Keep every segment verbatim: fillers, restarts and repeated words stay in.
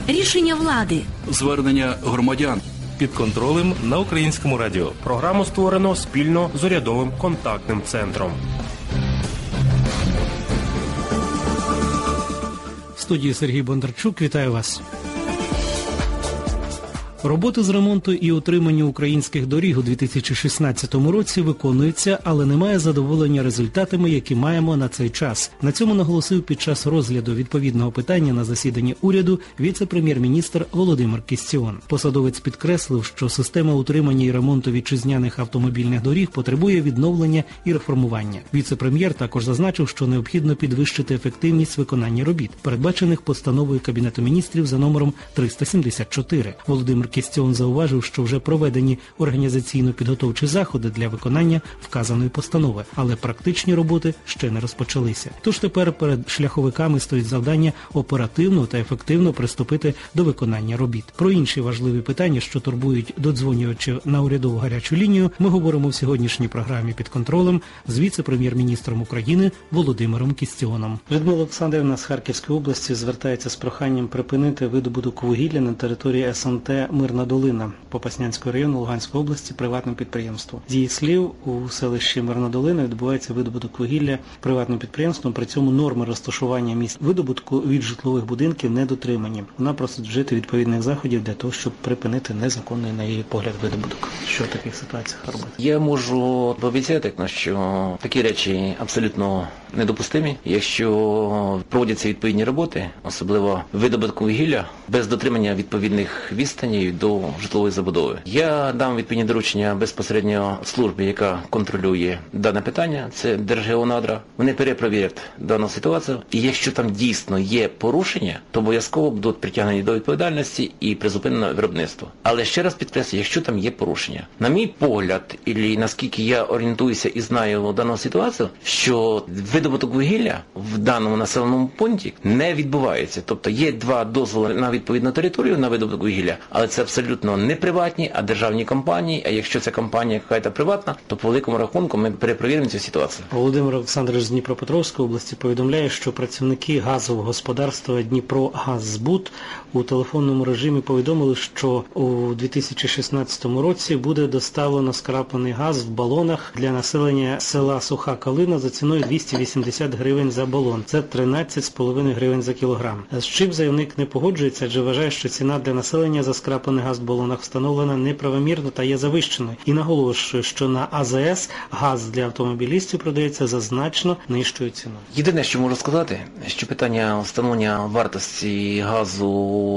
Рішення влади. Звернення громадян. Під контролем на Українському радіо. Програму створено спільно з урядовим контактним центром. В студії Сергій Бондарчук. Вітаю вас. Роботи з ремонту і утримання українських доріг у дві тисячі шістнадцятому році виконуються, але немає задоволення результатами, які маємо на цей час. На цьому наголосив під час розгляду відповідного питання на засіданні уряду віце-прем'єр-міністр Володимир Кістіон. Посадовець підкреслив, що система утримання і ремонту вітчизняних автомобільних доріг потребує відновлення і реформування. Віце-прем'єр також зазначив, що необхідно підвищити ефективність виконання робіт, передбачених постановою Кабінету міністрів за номером триста сімдесят чотири. Володимир Кістіон зауважив, що вже проведені організаційно-підготовчі заходи для виконання вказаної постанови, але практичні роботи ще не розпочалися. Тож тепер перед шляховиками стоїть завдання оперативно та ефективно приступити до виконання робіт. Про інші важливі питання, що турбують додзвонювачів на урядову гарячу лінію, ми говоримо в сьогоднішній програмі «Під контролем» з віце-прем'єр-міністром України Володимиром Кістіоном. Людмила Олександрівна з Харківської області звертається з проханням припинити видобуток вугілля на території ес ен те «Мирна долина» Попаснянського району Луганської області приватним підприємством. З її слів, у селищі Мирна долина відбувається видобуток вугілля приватним підприємством, при цьому норми розташування місць видобутку від житлових будинків не дотримані. Вона просить вжити відповідних заходів для того, щоб припинити незаконний, на її погляд, видобуток. Що в таких ситуаціях робити? Я можу пообіцяти, що такі речі абсолютно недопустимі. Якщо проводяться відповідні роботи, особливо видобутку вугілля, без дотримання відповідних відстаней до житлової забудови. Я дам відповідні доручення безпосередньо службі, яка контролює дане питання, це Держгеонадра. Вони перепровірять дану ситуацію, і якщо там дійсно є порушення, то обов'язково будуть притягнені до відповідальності і призупинено виробництво. Але ще раз підкреслюю, якщо там є порушення. На мій погляд, і наскільки я орієнтуюся і знаю дану ситуацію, що видобуток вугілля в даному населеному пункті не відбувається. Тобто є два дозволи на відповідну територію на видобуток вугілля, але це абсолютно не приватні, а державні компанії. А якщо ця компанія якась приватна, то по великому рахунку ми перепровіримо цю ситуацію. Володимир Олександрович з Дніпропетровської області повідомляє, що працівники газового господарства «Дніпрогаззбут» у телефонному режимі повідомили, що у дві тисячі шістнадцятому році буде доставлено скраплений газ в балонах для населення села Суха Калина за ціною двісті вісімдесят гривень за балон. Це тринадцять з половиною гривень за кілограм. З чим заявник не погоджується, адже вважає, що ціна для населення за скраплений газ в балонах встановлена неправомірно та є завищеною. І наголошує, що на а зе ес газ для автомобілістів продається за значно нижчою ціною. Єдине, що можу сказати, що питання встановлення вартості газу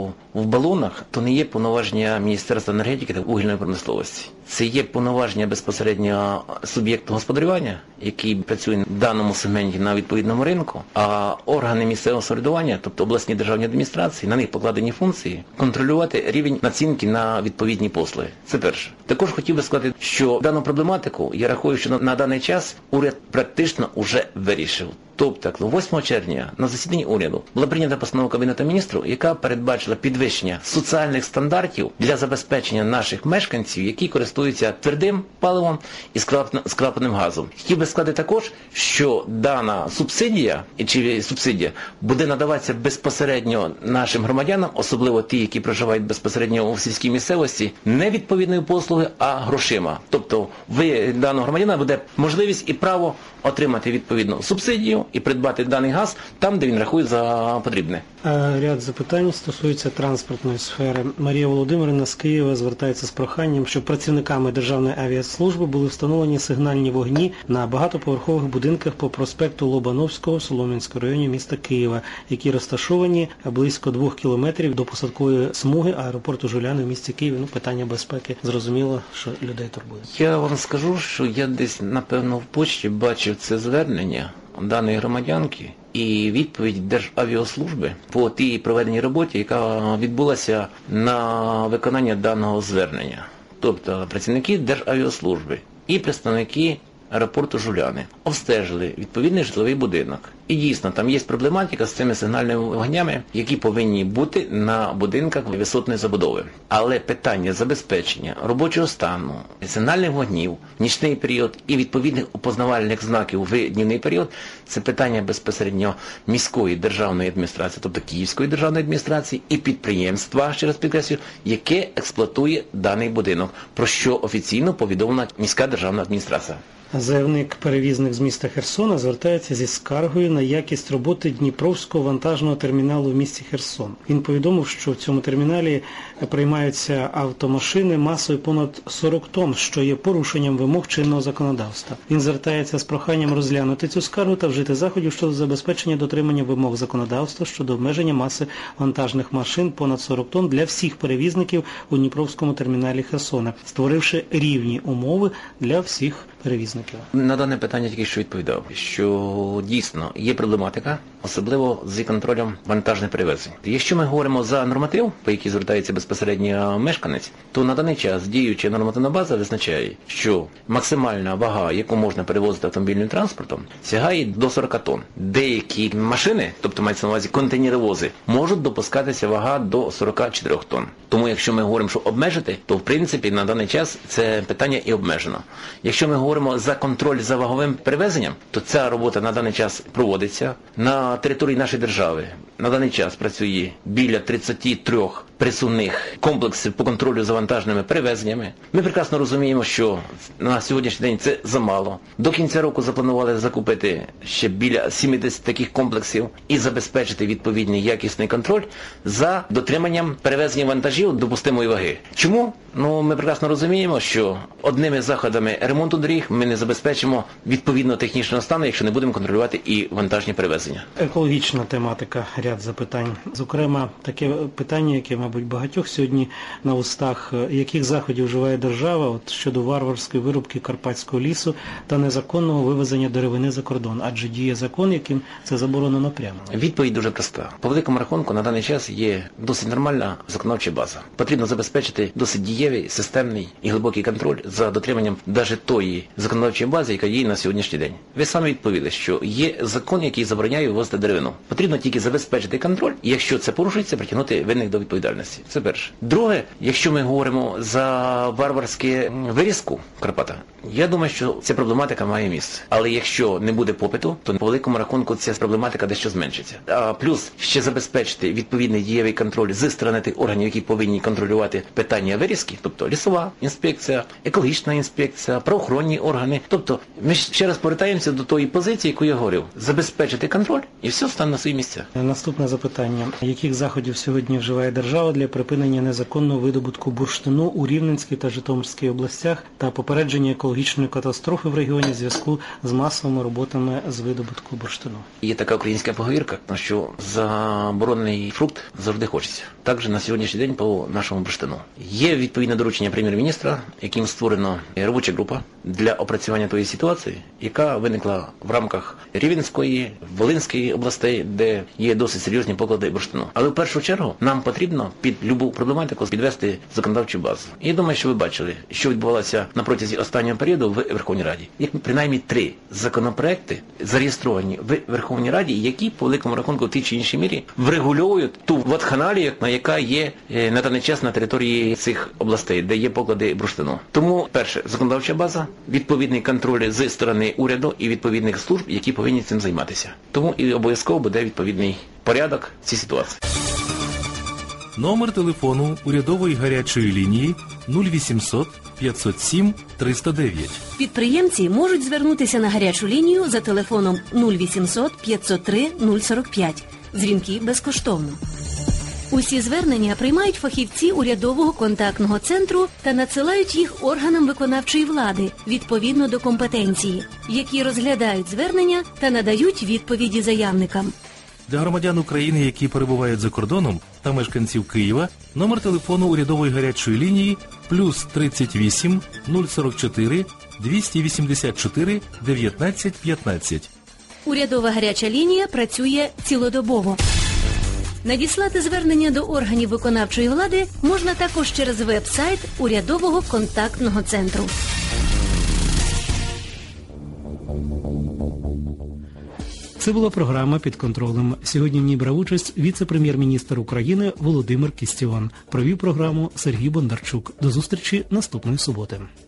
в балонах, то не є повноваження Міністерства енергетики та вугільної промисловості. Це є повноваження безпосередньо суб'єкту господарювання, який працює в даному сегменті на відповідному ринку, а органи місцевого самоврядування, тобто обласні державні адміністрації, на них покладені функції контролювати рівень націнки на відповідні послуги. Це перше. Також хотів би сказати, що дану проблематику, я рахую, що на, на даний час уряд практично вже вирішив. Тобто, восьмого червня на засіданні уряду була прийнята постанова Кабінету міністрів, яка передбачила підвищення соціальних стандартів для забезпечення наших мешканців, які користуються твердим паливом і скрапленим газом. Хотів би сказати також, що дана субсидія, чи субсидія, буде надаватися безпосередньо нашим громадянам, особливо ті, які проживають безпосередньо у сільській місцевості, не відповідної послуги, а грошима. Тобто, ви даного громадянина буде можливість і право отримати відповідну субсидію і придбати даний газ там, де він рахує за потрібне. Ряд запитань стосується транспортної сфери. Марія Володимирівна з Києва звертається з проханням, щоб працівниками Державної авіаслужби були встановлені сигнальні вогні на багатоповерхових будинках по проспекту Лобановського, Солом'янського районі міста Києва, які розташовані близько двох кілометрів до посадкової смуги аеропорту Жуляни в місті Києві. Ну, питання безпеки, зрозуміло, що людей турбує. Я вам скажу, що я десь, напевно, в почті бачив це звернення даної громадянки і відповідь Державіаслужби по тій проведеній роботі, яка відбулася на виконання даного звернення. Тобто працівники Державіаслужби і представники аеропорту Жуляни, обстежили відповідний житловий будинок. І дійсно, там є проблематика з цими сигнальними вогнями, які повинні бути на будинках висотної забудови. Але питання забезпечення робочого стану, сигнальних вогнів, нічний період і відповідних опознавальних знаків в днівний період – це питання безпосередньо міської державної адміністрації, тобто Київської державної адміністрації і підприємства, ще раз підкреслюю, яке експлуатує даний будинок, про що офіційно повідомила міська державна адміністрація. Заявник-перевізник з міста Херсона звертається зі скаргою на якість роботи Дніпровського вантажного терміналу в місті Херсон. Він повідомив, що в цьому терміналі приймаються автомашини масою понад сорок тонн, що є порушенням вимог чинного законодавства. Він звертається з проханням розглянути цю скаргу та вжити заходів щодо забезпечення дотримання вимог законодавства щодо обмеження маси вантажних машин понад сорок тонн для всіх перевізників у Дніпровському терміналі Херсона, створивши рівні умови для всіх перевізників. На дане питання тільки що відповідав, що дійсно є проблематика, особливо з контролем вантажних перевезень. Якщо ми говоримо за норматив, по який звертається безпосередньо мешканець, то на даний час діюча нормативна база визначає, що максимальна вага, яку можна перевозити автомобільним транспортом, сягає до сорок тонн. Деякі машини, тобто мається на увазі контейнеровози, можуть допускатися вага до сорок чотири тонн. Тому якщо ми говоримо, що обмежити, то в принципі на даний час це питання і обмежено. Якщо ми говоримо за контроль за ваговим перевезенням, то ця робота на даний час проводиться. На території нашої держави на даний час працює біля тридцять три присувних комплексів по контролю за вантажними перевезеннями. Ми прекрасно розуміємо, що на сьогоднішній день це замало. До кінця року запланували закупити ще біля сімдесят таких комплексів і забезпечити відповідний якісний контроль за дотриманням перевезення вантажів допустимої ваги. Чому? Ну, ми прекрасно розуміємо, що одними заходами ремонту доріг ми не забезпечимо відповідного технічного стану, якщо не будемо контролювати і вантажні перевезення. Екологічна тематика, ряд запитань. Зокрема, таке питання, яке, мабуть, багатьох сьогодні на устах, яких заходів вживає держава от, щодо варварської вирубки карпатського лісу та незаконного вивезення деревини за кордон, адже діє закон, яким це заборонено прямо. Відповідь дуже проста. По великому рахунку на даний час є досить нормальна законодавча база. Потрібно забезпечити досить дієвий, системний і глибокий контроль за дотриманням навіть тої законодавчої бази, яка є на сьогоднішній день. Ви самі відповіли, що є закон, який забороняє вивозити деревину. Потрібно тільки забезпечити контроль, і якщо це порушується, притягнути винних до відповідальності. Це перше. Друге, якщо ми говоримо за варварське вирізку Карпата, я думаю, що ця проблематика має місце. Але якщо не буде попиту, то по великому рахунку ця проблематика дещо зменшиться. А плюс ще забезпечити відповідний дієвий контроль зі сторони тих органів, які повинні контролювати питання вирізки, тобто лісова інспекція, екологічна інспекція, правоохоронні органи. Тобто ми ще раз повертаємося до тої позиції, яку я говорив. Забезпечити контроль і все стане на свої місця. Наступне запитання. Яких заходів сьогодні вживає держава для припинення незаконного видобутку бурштину у Рівненській та Житомирській областях та попередження екологічної катастрофи в регіоні в зв'язку з масовими роботами з видобутку бурштину? Є така українська поговірка, що заборонений фрукт завжди хочеться. Також на сьогоднішній день по нашому бурштину. Є відповідне доручення прем'єр-міністра, яким створено робоча група для опрацювання тої ситуації, яка виникла в рамках Рівненської, Волинської областей, де є досить серйозні поклади бурштину. Але в першу чергу нам потрібно під любу проблематику підвести законодавчу базу. І я думаю, що ви бачили, що відбувалося на протязі останнього періоду в Верховній Раді. Є принаймні три законопроекти зареєстровані в Верховній Раді, які по великому рахунку в тій чи іншій мірі врегульовують ту вакханалію, яка є на даний час на території цих областей, де є поклади бурштину. Тому, перше, законодавча база, відповідний контроль зі сторони уряду і відповідних служб, які повинні цим займатися. Тому і обов'язково буде відповідний порядок в цій ситуації. Номер телефону урядової гарячої лінії нуль вісімсот п'ятсот сім триста дев'ять. Підприємці можуть звернутися на гарячу лінію за телефоном нуль вісімсот п'ятсот три нуль сорок п'ять. Дзвінки безкоштовно. Усі звернення приймають фахівці урядового контактного центру та надсилають їх органам виконавчої влади відповідно до компетенції, які розглядають звернення та надають відповіді заявникам. Для громадян України, які перебувають за кордоном, та мешканців Києва, номер телефону урядової гарячої лінії плюс тридцять вісім нуль сорок чотири двісті вісімдесят чотири дев'ятнадцять п'ятнадцять. Урядова гаряча лінія працює цілодобово. Надіслати звернення до органів виконавчої влади можна також через веб-сайт урядового контактного центру. Це була програма «Під контролем». Сьогодні в ній брав участь віце-прем'єр-міністр України Володимир Кістіон. Провів програму Сергій Бондарчук. До зустрічі наступної суботи.